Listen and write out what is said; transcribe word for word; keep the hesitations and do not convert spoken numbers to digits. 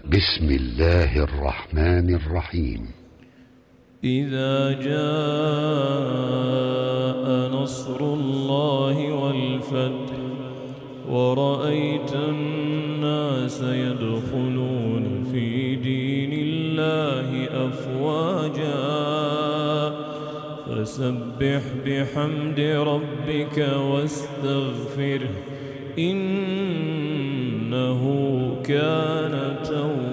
بسم الله الرحمن الرحيم. إذا جاء نصر الله والفتح ورأيت الناس يدخلون في دين الله أفواجا فسبح بحمد ربك واستغفره إنه كان توابا.